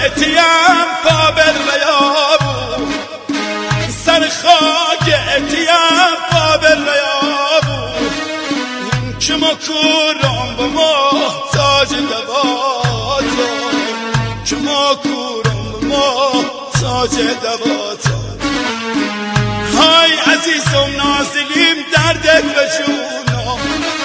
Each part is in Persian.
اتیم قابل ریابو سر خاک اتیم قابل ریابو که ما کورم با ما تاج دواتا که ما کورم با ما تاج دواتا های عزیزم نازلیم دردت بجونا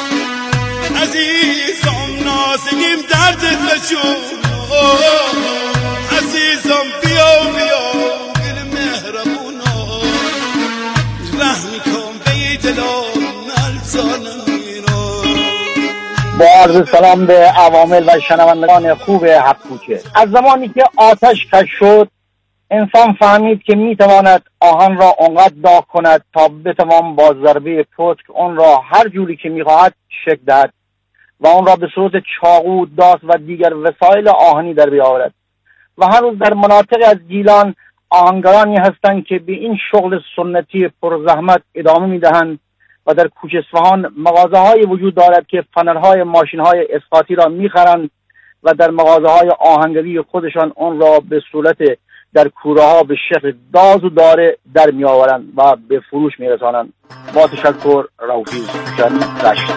عزیزم نازلیم دردت بجونا عزیزم بیا گل مهربونا رحمی کن به دلم نلزانم با عرض سلام به عوامل و شنوندگان خوب هفت کوچه. از زمانی که آتش کش شد انسان فهمید که میتواند آهن را آنقدر داغ کند تا بتوان با ضربه پتک آن را هر جوری که میخواهد شکل دهد و آن را به صورت چاقو، داس و دیگر وسایل آهنی در بیاورد. و هر روز در مناطق از گیلان آهنگرانی هستند که به این شغل سنتی پرزحمت ادامه میدهند و در کوچه اصفهان مغازه‌های وجود دارد که فنرهای ماشین‌های اسقاطی را می‌خرند و در مغازه‌های آهنگری خودشان آن را به صورت در کوره‌ها به شکل داز و داره در می‌آورند و به فروش می‌رسانند. با تشکر، رؤوفی شانی رشت.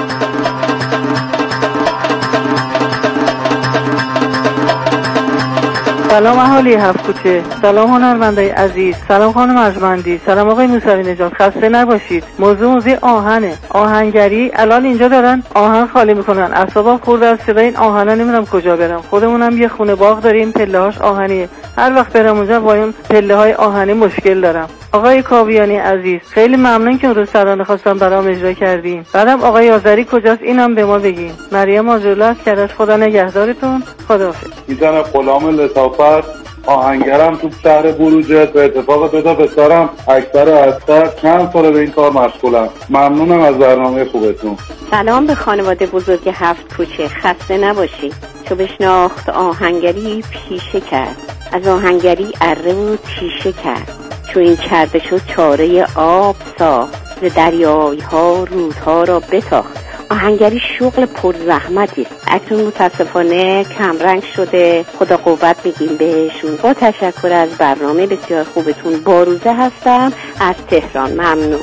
سلام اهالی هفت کوچه، سلام هنرمندای عزیز، سلام خانم ارجمندی، سلام آقای موسوی نژاد، خسته نباشید. موضوع آهنه، آهنگری. الان اینجا دارن آهن خالی میکنن، اعصابم خورده از صدای این آهنا، نمیدونم کجا برم. خودمونم یه خونه باغ داریم، پله‌هاش آهنیه. هر وقت برم اونجا با این پله‌های آهنی مشکل دارم. آقای کاویانی عزیز، خیلی ممنون که اون روز ترانه خواستم برام اجرا کردیم. بعدم آقای آذری کجاست اینم به ما بگین. مریم آجرلو از کرج، خدا نگهدارتون. خداحافظ. میزنه غلام لطافت آهنگرم تو شهر بروجرد. به اتفاق دو تا پسرم اکبر و اصغر چند ساله به این کار مشغولم. ممنونم از برنامه خوبتون. سلام به خانواده بزرگ هفت کوچه، خسته نباشید. چو بشناخت آهنگری پیشه کرد، از آهنگری اره و تیشه کرد. چو این کرده شد چاره آب ساخت، ز دریای ها رودها را بتاخت. آهنگری شغل پرزحمتی است، اکنون متاسفانه کمرنگ شده. خدا قوت میگیم بهشون. با تشکر از برنامه بسیار خوبتون. باروزه هستم از تهران. ممنون.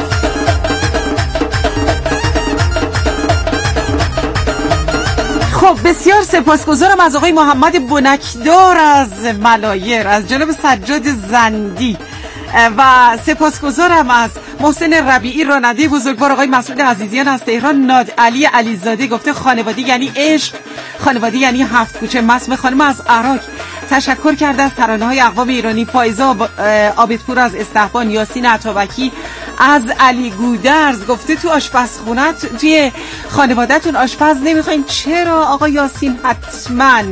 خب بسیار سپاسگزارم از آقای محمد بنکدار از ملایر، از جناب سجاد زندی و سپاسگزارم از محسن ربیعی راننده بزرگوار، آقای مسعود عزیزیان از تهران، ناد علی علیزاده گفته خانواده یعنی عشق، خانواده یعنی هفت کوچه. مسم خانم از عراق تشکر کرده از ترانه‌های اقوام ایرانی. فایزا عابدپور از استحبان، یاسین عطابکی از علی گودرز گفته تو آشپزخونه توی خانواده‌تون آشپز نمیخواین؟ چرا آقا یاسین؟ حتما.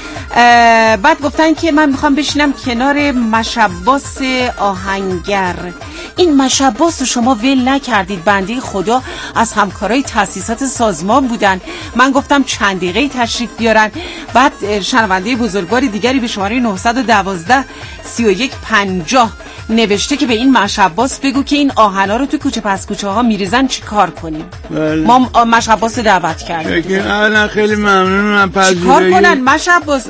بعد گفتن که من میخوام بشینم کنار مشباس آهنگر. این مشباس رو شما ول نکردید، بنده خدا از همکارای تاسیسات سازمان بودن. من گفتم چند دقیقه تشریف بیارن. بعد شنونده بزرگواری دیگری به شماره 912 3150 نوشته که به این مشباس بگو که این آهنا رو تو کوچه پس کوچه ها میریزن چی کار کنیم. ما مشباس دعوت کردیم. اولا خیلی ممنونم پذیرایی. چی کار کنن مشباس؟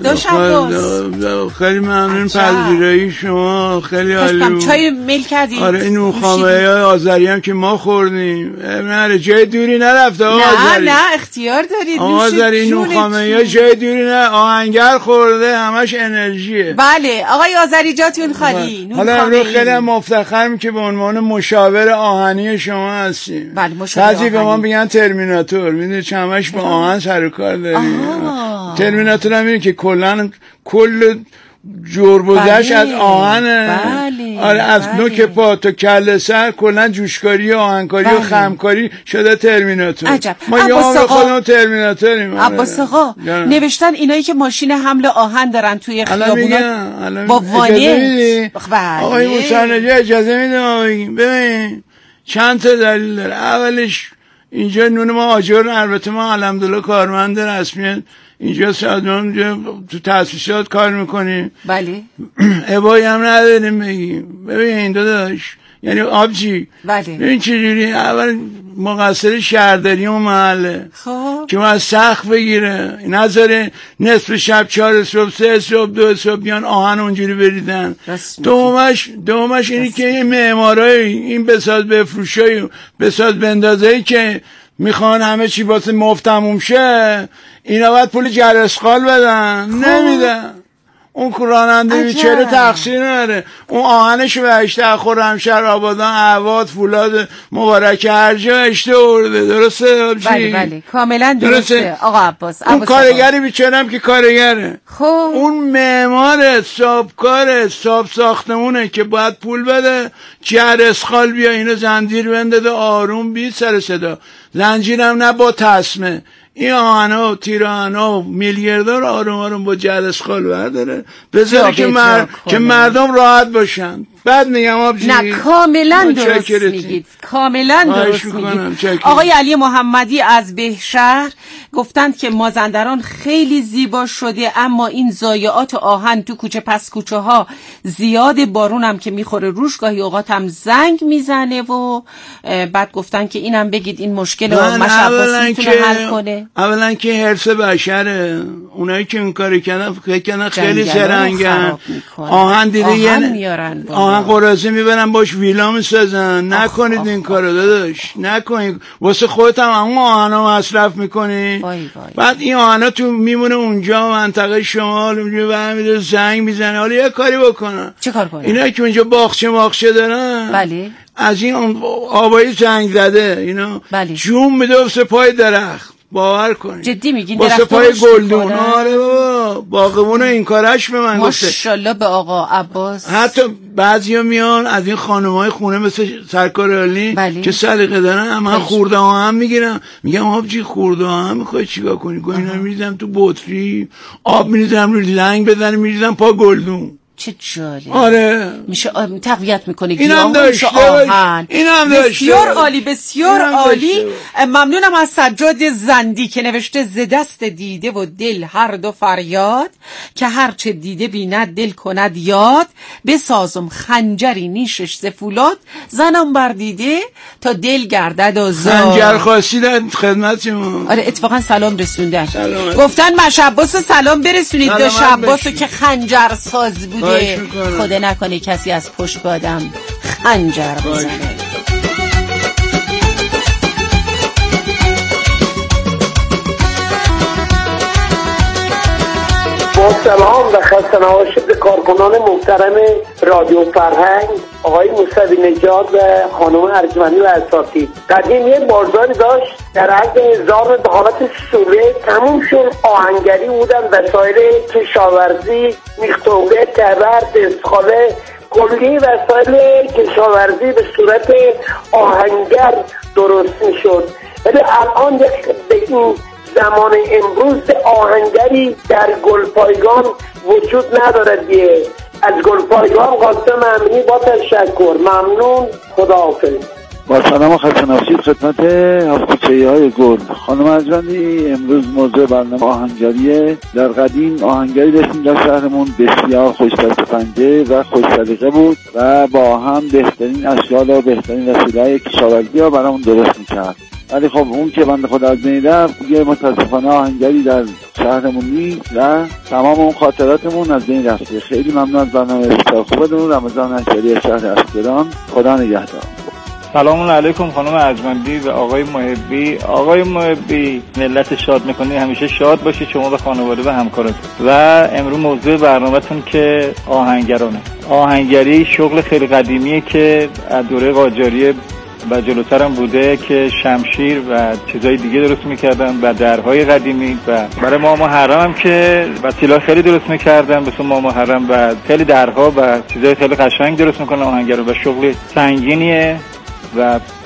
خیلی ممنون پذیرایی شما، خیلی عالی. چای میل کردیم. آره این نوخامه آذری هم که ما خوردیم. نه جای دوری نرفته آذری. نه اختیار دارید. آذری نوخامه جای دوری نه، آهنگر خورده، همش انرژیه. بله آقای آذری جاتون خالی. حالا خیلی مفتخرم که به عنوان مشاور آهنی شما هستیم. بله مشاور. بعضی به ما میگن ترمیناتور، میدونی چمش با آهن سر و کار داریم. ترمیناتور هم میگه که کل جربوزش از آهنه. آره از نوک پا تا کله سر کلا جوشکاری و آهنکاری و خمکاری شده ترمیناتور. عجب. ما یا به خودمون ترمیناتوریم. عباس آقا نوشتن اینایی که ماشین حمل آهن دارن توی خیابونا با وانه. آقای موسوی اجازه میده ما بگیم. ببین چند تا دلیل داره. اولش اینجا نون ما آجر، البته ما الحمدلله کارمند رسمی اینجا سازمان تو تاسیسات کار میکنیم. بله. ابایی هم نداریم بگیم. ببین این داداش یعنی آبجی بله. این چجوری اول مقصر شهرداری اون محله خب که از سخت بگیره نذاره نصف شب 4 صبح 3 صبح 2 صبح بیان آهن اونجوری بریدن. دومش اینی که این معمارای این بساز بفروشای بساز بندازایی که میخوان همه چی واسه مفت تموم شه، اینا باید پول جرسخال بدن، نمیدن. اون راننده بیچاره تقصیر نداره، اون آهنشو بهشته خرمشهر آبادان اهواد فولاد مبارک هر جا اشته ورده. درسته؟ بله کاملا درسته آقا عباس. اون کارگری بیچاره هم که کارگره، خب اون معمار صابکار صاب ساختمونه که باید پول بده جرسخال بیا اینو زنجیر بنده آروم بی سر صدا، زنجیرم نه با تسمه. این آهنا و تیرانا و میلیاردر آروم با جرسخال برداره بذاره که مردم راحت باشن. بعد میگم آبجی نه کاملا درست میگید، کاملا درست میگید. آقای علی محمدی از بهشهر گفتند که مازندران خیلی زیبا شده، اما این ضایعات آهن تو کوچه پس کوچه ها زیاد، بارون هم که میخوره روش گاهی اوقات هم زنگ میزنه و بعد گفتن که اینم بگید این مشکل رو مشباس میتونه حل کنه. اولا که حرص بشره، اونایی که این کاری کردن فکر کردن خیلی زرنگن، آهن دیده یه آهن قراضه میبرن باش ویلا میسازن. نکنید این کارو داداش، نکنید. واسه خودت هم اون آهنا مصرف میکنی، بعد این آهنا تو میمونه اونجا منطقه شمال اونجا برمیده زنگ میزنه. حالا یه کاری بکنن. چه کار کنن؟ اینا که اونجا باغچه دارن، بله، از این آبای زنگ زده اینا بله. جون میده واسه پای درخت. باور کنید جدی میگین؟ واسه پای گلدون. آره بابا باغبون این کارش به من گفته. ماشاءالله به آقا عباس. حتی بعضیا میان از این خانم‌های خونه مثل سرکار علی بله. که سلیقه دارن هم خورده هم میگیرن، میگم آبجی خورده هم میخوای چیکار کنی؟ اینا میریزم تو بطری، آب میریزم روی لنگ بزنم میریزم پا گلدون. چه جالب. آره میشه تقویت میکنه اینم داشته آهن. اینم داشته. بسیار عالی بسیار عالی. ممنونم از سجاد زندی که نوشته ز دست دیده و دل هر دو فریاد، که هر چه دیده بیند دل کند یاد، بسازم خنجری نیشش ز فولاد، زنم بر دیده تا دل گردد آزاد. خنجر خاصی در خدمتتون. آره اتفاقا سلام رسوندن، گفتن مشباس سلام برسونید به شباسو که خنجر ساز بود. خدا نکنه کسی از پشت آدم خنجر بزنه. با سلام و خسته نباشید به کارکنان محترم رادیو فرهنگ، آقای موسوی نژاد و خانم ارجمندی و اساتید. قدیم یه بازاری داشت در عهد نظام به حالت سوره تموم شد. آهنگری بودن، وسایل کشاورزی، میختوبه، تبر، دستخاله، کلی وسایل کشاورزی به صورت آهنگر درست میشد. ولی الان به این زمان امروز آهنگری در گلپایگان وجود ندارد. از گلپایگان قاسم امینی با تشکر. ممنون، خداحافظ. با سلام و خسته نباشید خدمت هفت‌کوچه‌های گل. خانم ارجمندی، امروز موضوع برنامه آهنگریه. در قدیم آهنگری داشتیم در شهرمون بسیار خوش دست پنجه و خوش سلیقه بود و با هم بهترین اشکال و بهترین وسیله‌های کشاورزی ها برامون درست می‌کرد. ولی خب اون که بنده خدا از بین رفت، دیگه متاسفانه آهنگری در شهرمون نیست و تمام اون خاطراتمون از بین رفته. خیلی ممنون از برنامه بسیار خوبتون. رمضان اشکری شهر اسکران، خدا نگهدار. سلام علیکم خانم ارجمندی و آقای محبی. آقای محبی، ملت شاد میکنی، همیشه شاد باشی شما و خانواده و همکارات. و امروز موضوع برنامه‌تون که آهنگرانه. آهنگری شغل خیلی قدیمیه که از دوره قاجاریه و جلوتر هم بوده که شمشیر و چیزای دیگه درست میکردن و درهای قدیمی و برای ما محرم هم که وسیله خیلی درست میکردن مثل ما محرم و خیلی درها و چیزای خیلی قشنگ درست میکنن آهنگر و شغل سنگینیه و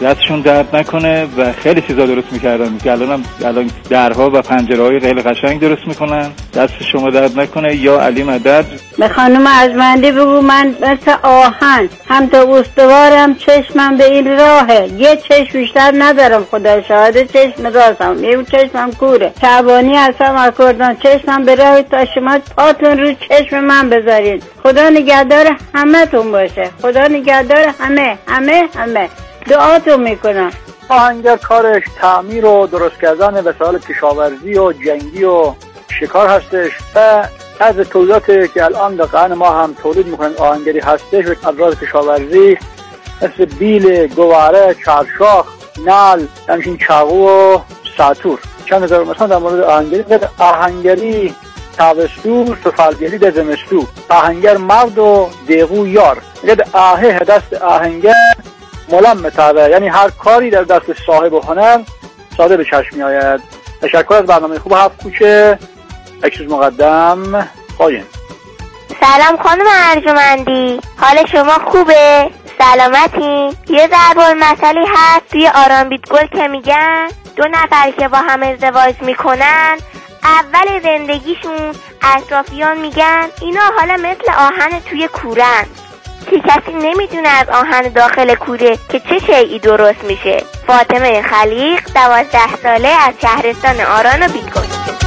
دستشون درد نکنه و خیلی چیزا درست میکردن که الان درها و پنجره‌های خیلی قشنگ درست میکنن. دست شما درد نکنه. یا علی مدد. به خانم ارجمندی بگو من مثل آهن هم تا استوارم، چشمم به این راهه، یه چشم بیشتر ندارم، خدا شاهده چشم راستم، یه چشمم کوره، شعبانی هستم اکردان، چشمم به راه تا شما پاتون رو چشم من بذارید. خدا نگهدار همه تون باشه، خدا نگهدار همه دعاتون میکنم. آهنگر کارش تعمیر و درست کردن وسایل کشاورزی و جنگی و شکار هستش و از تولیداتی که الان در قرن ما هم تولید میکنن آهنگری هستش و ابزار کشاورزی مثل بیل، گواره، چارشاخ، نال، همچنین چاقو و ساتور. چند هزار مثلا در مورد آهنگری تابستو، سفالگری در زمستو، آهنگر مرد و دیغو یار. آهه دست آهنگر ملم متابه، یعنی هر کاری در دست صاحب هنر ساده به چشم می آید. تشکر از برنامه خوب هفت کوچه. اکسوز مقدم خواهیم. سلام خانم ارجمندی، حال شما خوبه؟ سلامتی؟ یه ضرب المثلی هست توی آرام بیتگل که میگن 2 نفر که با هم ازدواج میکنن اول زندگیشون اطرافیان میگن اینا حالا مثل آهن توی کورن که کسی نمیدونه از آهن داخل کوره که چه شیئی درست میشه. فاطمه خلیق 12 ساله از شهرستان آران و بیتگل.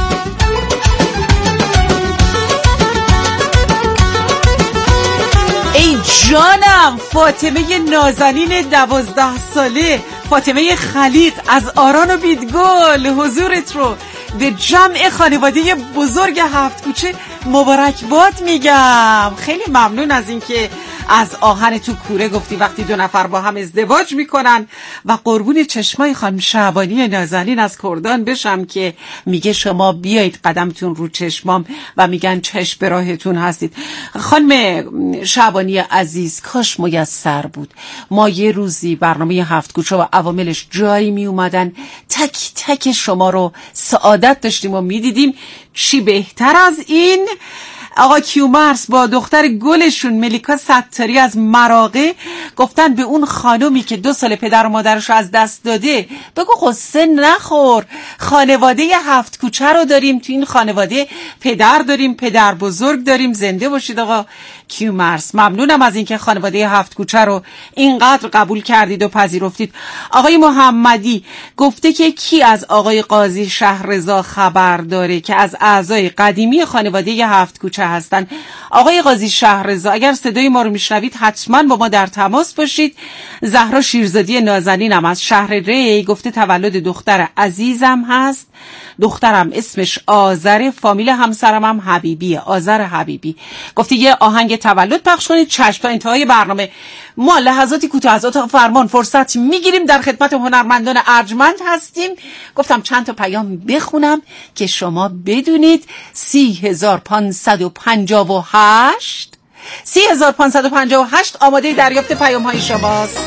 ای جانم فاطمه نازنین 12 ساله، فاطمه خلیق از آران و بیتگل، حضورت رو به جمع خانواده بزرگ هفت کوچه مبارکباد میگم. خیلی ممنون از اینکه از آهن تو کوره گفتی وقتی 2 نفر با هم ازدواج میکنن و قربون چشمای خانم شعبانی نازنین از کردان بشم که میگه شما بیایید قدمتون رو چشمام و میگن چشم به راهتون هستید. خانم شعبانی عزیز کاش میسر بود ما یه روزی برنامه هفت کوچه و عواملش جایی میومدن تک تک شما رو سعادت داشتیم و میدیدیم. چی بهتر از این؟ آقا کیومرث با دختر گلشون ملیکا ستاری از مراغه گفتن به اون خانومی که 2 سال پدر و مادرش از دست داده بگو قصه نخور، خانواده هفت کوچه رو داریم، تو این خانواده پدر داریم، پدر بزرگ داریم. زنده باشید آقا کیومرث. ممنونم از اینکه خانواده هفت کوچه رو اینقدر قبول کردید و پذیرفتید. آقای محمدی گفته که کی از آقای قاضی شهررضا خبر داره که از اعضای قدیمی خانواده هفت کوچه هستن. آقای قاضی شهررضا اگر صدای ما رو میشنوید حتما با ما در تماس باشید. زهرا شیرزادی نازنینم از شهر ری گفته تولد دختر عزیزم هست، دخترم اسمش آذر، فامیل همسرم هم حبیبیه، آذر حبیبی. گفته یه آهنگ تولد پخش کنید. چشم. تا انتهای برنامه ما لحظاتی کوتاه از اتاق فرمان فرصت میگیریم، در خدمت هنرمندان ارجمند هستیم. گفتم چند تا پیام بخونم که شما بدونید. 3558 آماده دریافت پیام های شماست.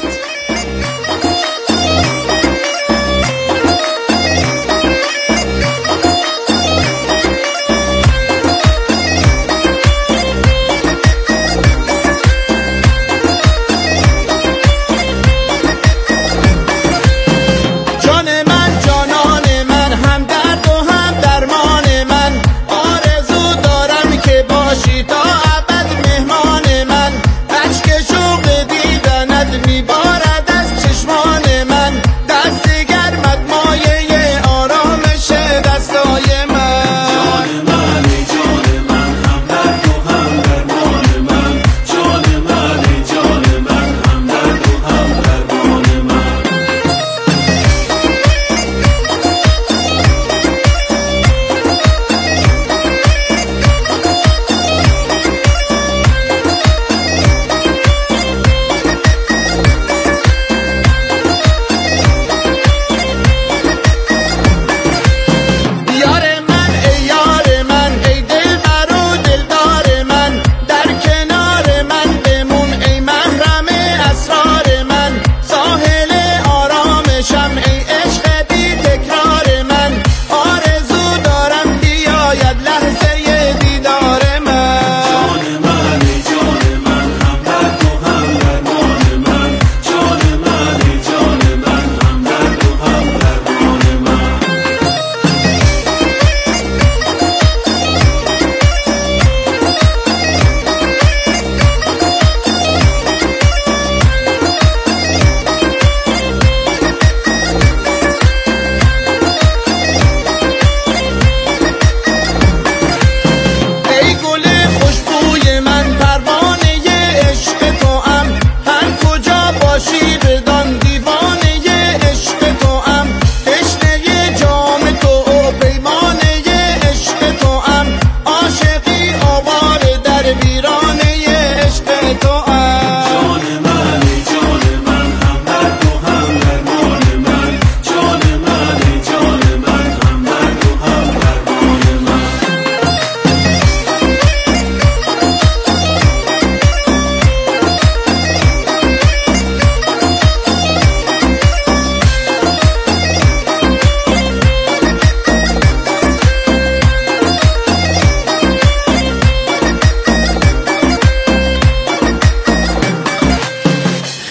تا ابد مهمان من، اشک شوق دیدنت میبارد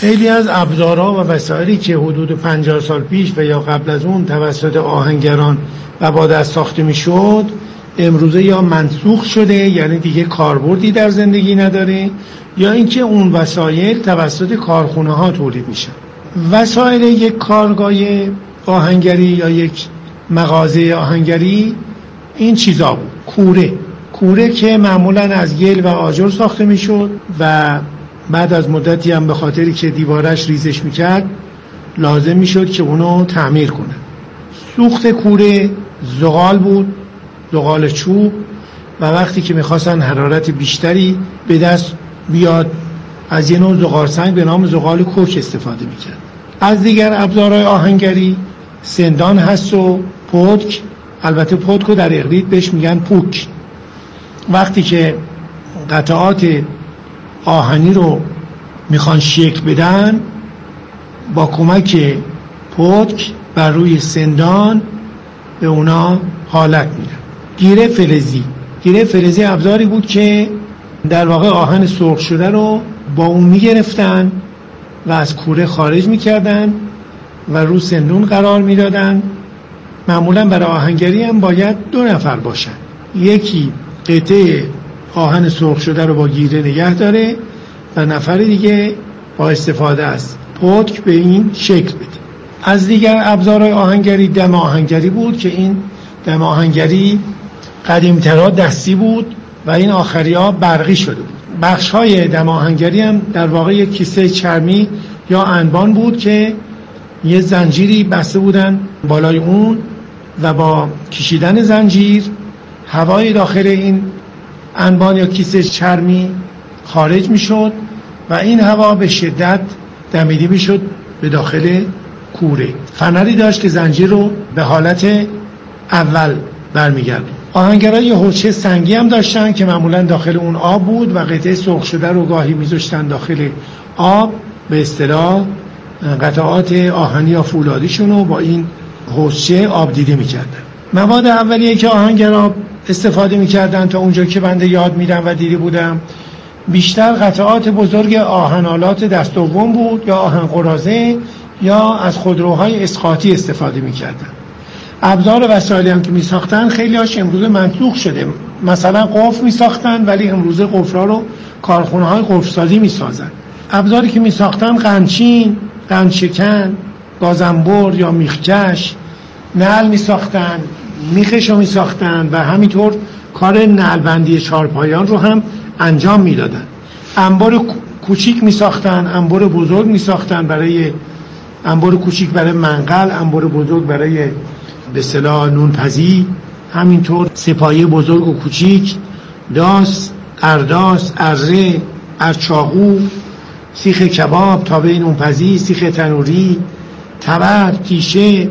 خیلی از ابزارها و وسایلی که حدود 50 سال پیش و یا قبل از اون توسط آهنگران و با دست ساخته میشد امروزه یا منسوخ شده، یعنی دیگه کاربردی در زندگی نداره، یا اینکه اون وسایل توسط کارخونه ها تولید میشن. وسایل یک کارگاه آهنگری یا یک مغازه آهنگری این چیزا بود. کوره که معمولا از گل و آجر ساخته میشد و بعد از مدتی هم به خاطری که دیوارش ریزش میکرد لازم میشد که اونو تعمیر کنه. سوخت کوره زغال بود، زغال چوب، و وقتی که میخواستن حرارت بیشتری به دست بیاد از یه نوع زغال سنگ به نام زغال کوک استفاده میکرد. از دیگر ابزارهای آهنگری سندان هست و پتک. البته پتک رو در اقلید بهش میگن پوک. وقتی که قطعات آهنی رو میخوان شکل بدن با کمک پتک بر روی سندان به اونا حالت میدن. گیره فلزی ابزاری بود که در واقع آهن سرخ شده رو با اون میگرفتن و از کوره خارج میکردن و رو سندون قرار میدادن. معمولا برای آهنگری هم باید 2 نفر باشن، یکی قطعه آهن سرخ شده رو با گیره نگه داره و نفر دیگه با استفاده از پتک به این شکل بده. از دیگر ابزارهای آهنگری دم آهنگری بود که این دم آهنگری قدیمترها دستی بود و این آخری ها برقی شده بود. بخش های دم آهنگری هم در واقع یک کیسه چرمی یا انبان بود که یه زنجیری بسته بودن بالای اون و با کشیدن زنجیر هوای داخل این انبان یا کیسه چرمی خارج می شد و این هوا به شدت دمیده می شد به داخل کوره. فنری داشت که زنجیر رو به حالت اول برمیگرد. آهنگرها یه حوضچه سنگی هم داشتن که معمولا داخل اون آب بود و قطعه سرخ شده رو گاهی میذاشتن داخل آب، به اصطلاح قطعات آهنی یا فولادیشون رو با این حوضچه آب دیده میکردن. مواد اولیه که آهنگرها استفاده میکردن تا اونجا که بنده یاد میدم و دیده بودم بیشتر قطعات بزرگ آهنالات دست دوم بود یا آهن قراضه یا از خودروهای اسقاطی استفاده میکردن. ابزار و وسایلی هم که میساختن خیلی هاش امروزه منسوخ شده. مثلا قفل میساختن ولی امروزه قفل‌ها رو کارخونه های قفل‌سازی میسازن. ابزاری که میساختن قنچین، قندشکن، گازنبر یا میخکش، نعل میساختن، میخش رو میساختن و همینطور کار نعلبندی چهارپایان رو هم انجام میدادن. انبار کوچیک میساختن، انبار بزرگ میساختن، برای انبار کوچیک برای منقل، انبار بزرگ برای به اصطلاح نونپزی، همینطور سپایه بزرگ و کوچیک، داس، ارداس، اره، ارچاقو، سیخ کباب، تابه نونپزی، سیخ تنوری، تبر، تیشه،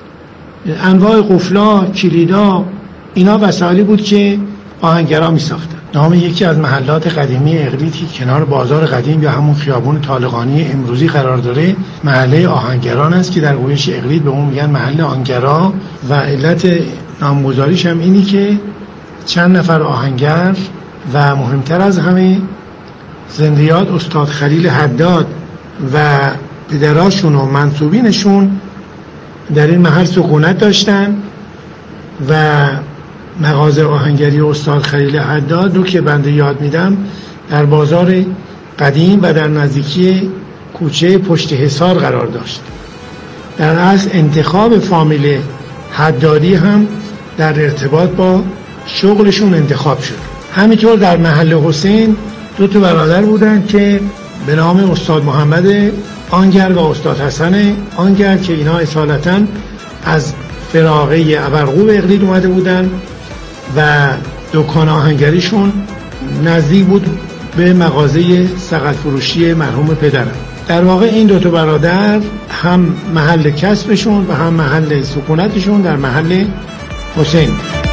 انواع قفلا، کلیدا، اینا وسایلی بود که آهنگرها می ساختن. نام یکی از محلات قدیمی اقلید که کنار بازار قدیم یا همون خیابون طالقانی امروزی قرار داره محله آهنگران است که در گویش اقلید به اون میگن محل آهنگرا و علت نامگذاریش هم اینی که چند نفر آهنگر و مهمتر از همه زندیات استاد خلیل حداد و پدراشون و منصوبینشون در این محل سکونت داشتن و مغازه آهنگری استاد خلیل حداد رو که بنده یاد میدم در بازار قدیم و در نزدیکی کوچه پشت حصار قرار داشت. در اصل انتخاب فامیل حدادی هم در ارتباط با شغلشون انتخاب شد. همینطور در محل حسین 2 برادر بودن که به نام استاد محمد آنگر و استاد حسن آنگر که اینا اصالتاً از فراغه ابرقو به اقلید اومده بودن و دکان آهنگریشون نزدیک بود به مغازه سقط فروشی مرحوم پدرم. در واقع این 2 برادر هم محل کسبشون و هم محل سکونتشون در محل حسین.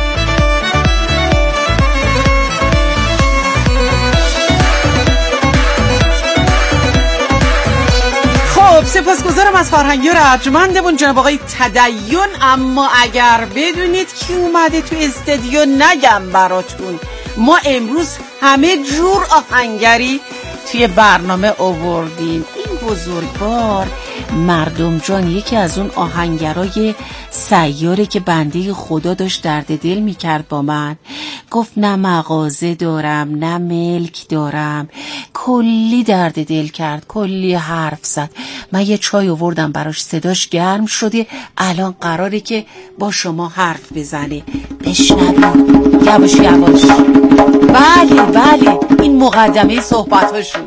سپاسگزارم از فرهنگی و ارجمندمون جناب آقای تدین. اما اگر بدونید کی اومده تو استودیو نگم براتون، ما امروز همه جور آهنگری توی برنامه آوردیم. این بزرگوار مردم جان یکی از اون آهنگرای سیاره که بنده خدا داشت درد دل میکرد با من. گفت نه مغازه دارم نه ملک دارم، کلی درد دل کرد، کلی حرف زد. من یه چای آوردم براش، صداش گرم شده، الان قراره که با شما حرف بزنه. بشنوید یواش یواش. بله بله این مقدمه صحبتاشونه.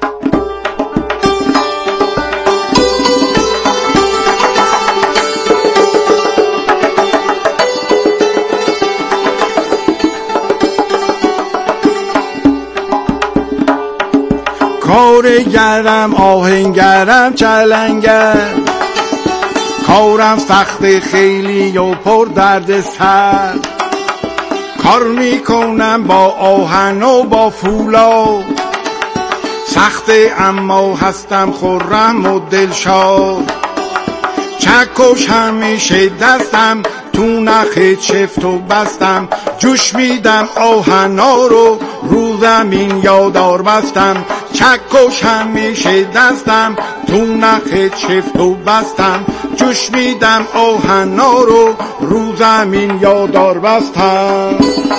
کارگرم آهنگرم چلنگر، کارم سخت خیلی و پر درد سر، کار میکنم با آهن و با فولاد، سخته اما هستم خرم و دلشاد، چکش همیشه دستم تو نخ چفت و بستم، جوش میدم آهنا رو زمین یادار بستم، چکش همیشه دستم تو نخ چفت و بستم، جوش میدم آهنا رو زمین یادار بستم.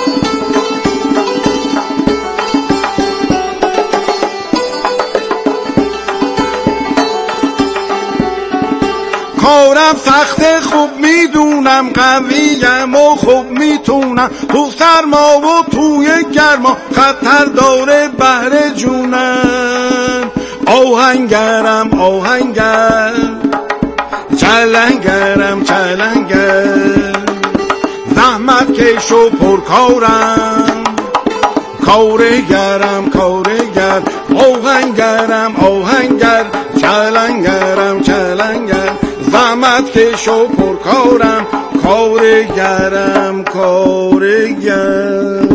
کارم سخت خوب میدونم، قویم و خوب میتونم، تو سرما و توی گرما خطر داره بهر جونم. آهنگرم آهنگر، چلنگرم چلنگر، زحمت کش و پرکارم، کارگرم کارگر، آهنگرم آهنگر، چلنگرم چلنگر، زحمت کش و پرکارم، کارگرم کارگر.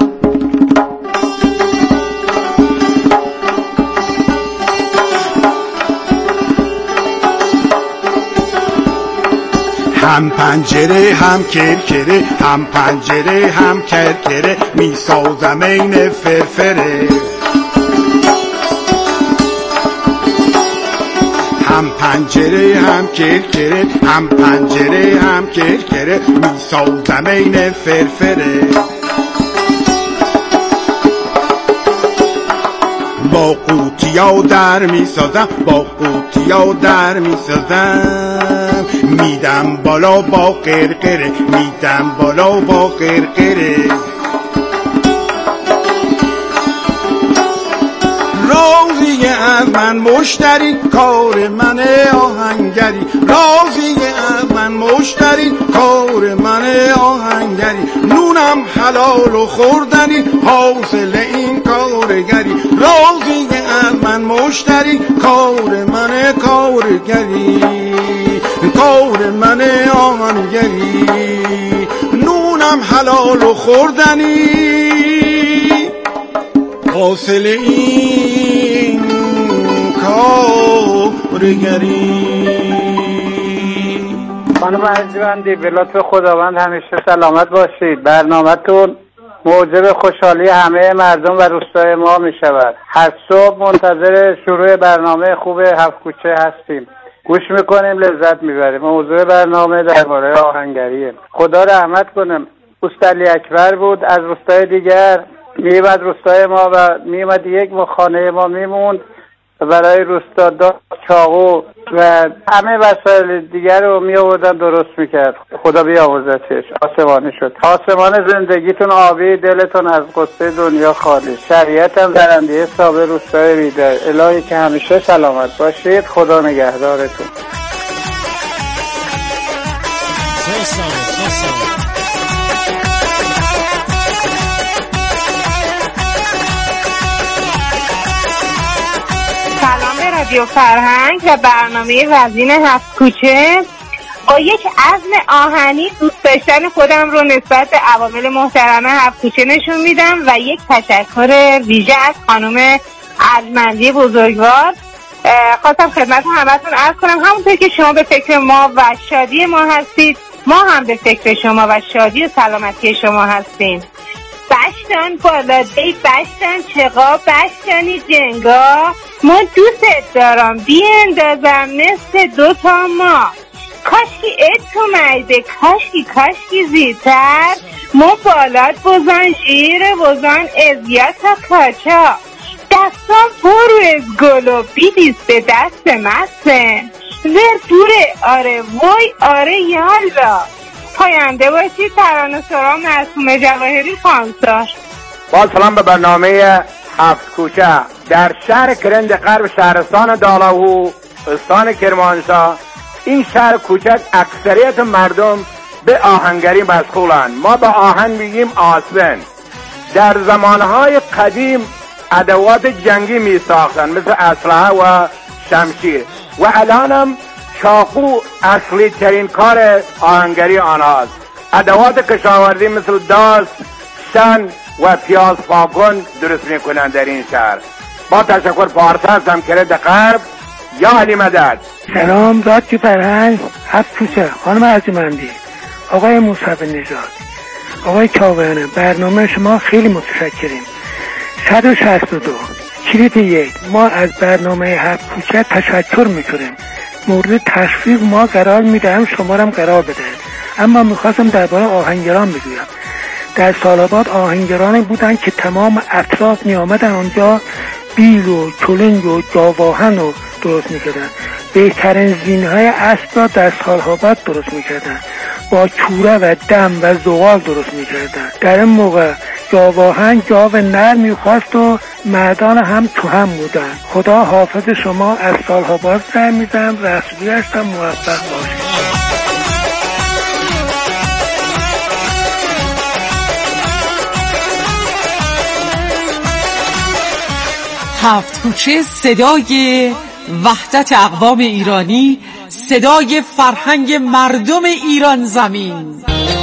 هم پنجره هم کرکره، هم پنجره هم کرکره، میسازم این فرفره. هم پنجره هم کرکره، هم پنجره هم کرکره، میسازم این فرفره. با قوطیا در میسازم، با قوطیا در میسازم، میدم بالا با قرقره، میدم بالا با قرقره. راضیه از من مشتری، کار من آهنگری، راضیه از من مشتری، کار من آهنگری، نونم حلال و خوردنی، حاصل این کارگری. راضیه از من مشتری، کار من کارگری، کار من آهنگری، نونم حلال و خوردنی، حاصل این کارگری. خانم ارجمندی به لطف خداوند همیشه سلامت باشید. برنامه‌تون موجب خوشحالی همه مردم و روستای ما می شود. هر صبح منتظر شروع برنامه خوب هفت کوچه هستیم، گوش میکنیم، لذت میبریم. موضوع برنامه درباره آهنگریه. خدا رحمت کنه. استعلی اکبر بود، از روستای دیگر میومد روستای ما و میومد یک خانه ما میموند برای روستا داشت چاقو و همه وسایل دیگر رو می آوردن درست میکرد. خدا بیامرزتش. آسمانی شد. آسمان زندگیتون آبی، دلتون از قصه دنیا خالی. شریعت هم درنده صابر روستای بیدر. الهی که همیشه سلامت باشید. خدا نگهدارتون. رادیو فرهنگ و برنامه وزین هفت کوچه. با یک عزم آهنی دوست داشتن خودم رو نسبت به عوامل محترم هفت کوچه نشون میدم و یک تشکر ویژه از خانم ارجمندی بزرگوار خواستم خدمت همتون عرض کنم. همونطور که شما به فکر ما و شادی ما هستید، ما هم به فکر شما و شادی و سلامتی شما هستیم. 8 بشتن بالاده بشتن چقا بشتنی جنگا ما دوست دارم بیندازم مثل 2 ما کاشکی ات تو میده کاشکی زیتر ما بالات بزن شیر بزن ازیت کاچا دستان برو از گلو بیدیز به دست مسن زر دوره آره وای آره یالا پاینده باشید. ترانه سرا معصومه جواهری خانسار. با سلام به برنامه 7 کوچه. در شهر کرند غرب شهرستان دالاهو استان کرمانشاه، این شهر کوچک اکثریت مردم به آهنگری مشغولند. ما به آهن میگیم آسبن. در زمانهای قدیم ادوات جنگی می ساختن مثل اسلحه و شمشیر و الانم چاقو اصلی ترین کار آهنگری آنهاست. ادوات کشاورزی مثل داس، شن و پیاز پاکن درست میکنند در این شهر. با تشکر. پارسا هستم کرد غرب. یا علی مدد. سلام رادیو فرهنگ 7 کوچه. خانم ارجمندی، آقای موسوی نژاد، آقای کاویانه، برنامه شما خیلی متشکریم. 162 کلیت 1 ما از برنامه 7 کوچه تشکر میکنیم. مورد تشویق ما قرار میدهم، شما هم قرار بده. اما میخواستم درباره آهنگران بگویم. در سالاباد آهنگرانی بودن که تمام اطراف میامدن اونجا بیل و چلنگ و جاواهن رو درست میکردن. بهترین زینهای اسب را در سالها بعد درست میکردن. با چوره و دم و زغال درست میکردن. در این موقع جاواهن جاو نر میخواست و مردان هم تو هم بودن. خدا حافظ شما. از سالها بعد زنگ میزنم. رسولی هستم. موفق باشید. 7 کوچه، صدای وحدت اقوام ایرانی، صدای فرهنگ مردم ایران زمین.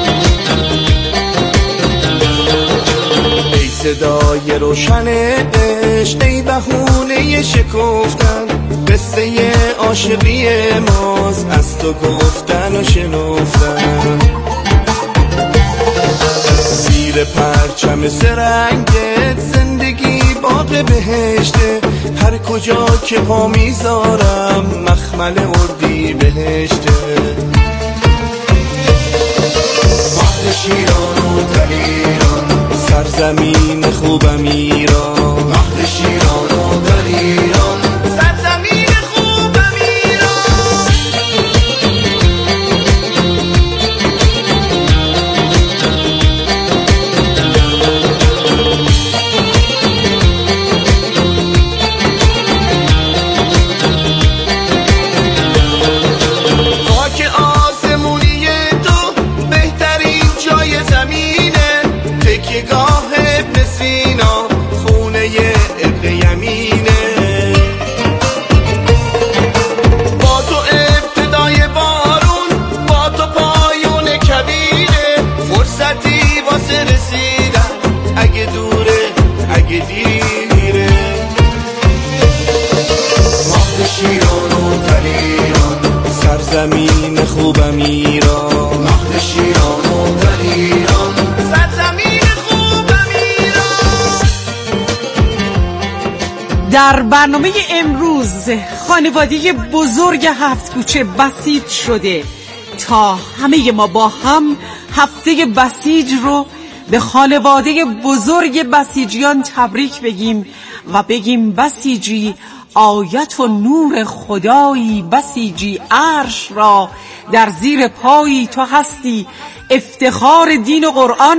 ای صدای روشن عشق، ای بهونه شکفتن، قصه عاشقی ماست از تو گفتن و شنفتن. زیر پرچم سرنگت زندگی باغ بهشته، هر کجا که پا میذارم مخمل اردی بهشته. مهد شیران و در ایران، سرزمین خوبم ایران. مهد شیران و در ایران، سرزمین خوبم ایران. خاک آسمونی تو بهترین جای زمینه، تکیه‌گاه ابن سینا، خونه ابن یمینه. با تو ابتدای بارون، با تو پایون کبیره، فرصتی واسه رسیدن اگه دوره اگه دیره. مهد شیران و در ایران، سرزمین خوبم ایران. مهد شیران و در ایران، سرزمین خوبم ایران. در برنامه امروز خانواده بزرگ 7 کوچه بسیج شده تا همه ما با هم هفته بسیج رو به خانواده بزرگ بسیجیان تبریک بگیم و بگیم بسیجی آیت و نور خدایی، بسیجی عرش را در زیر پایی تو هستی، افتخار دین و قرآن